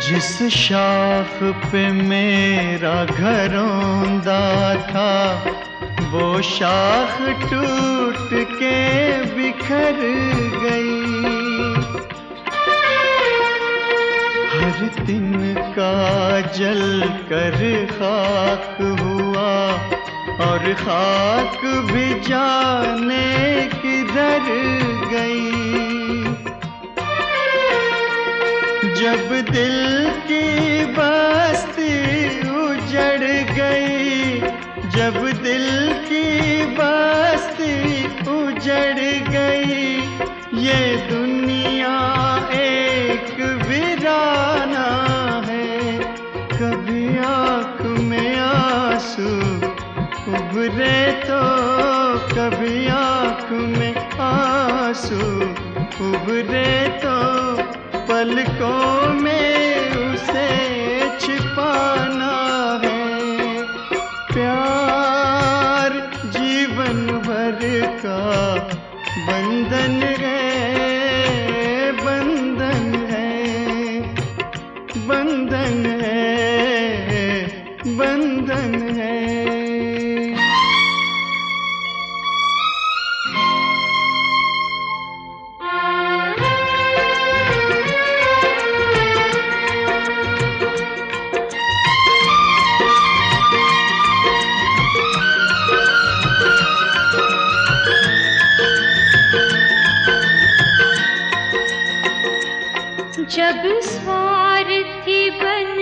जिस शाख पे मेरा घरौंदा था, वो शाख टूट के बिखर गई। हर तिनका जल कर खाक हुआ, और खाक भी जाने किधर गई। जब दिल की बस्ती उजड़ गई, जब दिल की बस्ती उजड़ गई, ये दुनिया एक वीराना है। कभी आँख में आंसू उभरे तो, कभी आँख में आंसू उभरे तो, पलकों में उसे छिपाना है। प्यार जीवन भर का बंधन है, बंधन है, बंधन है, बंधन है। जब स्वार्थी बन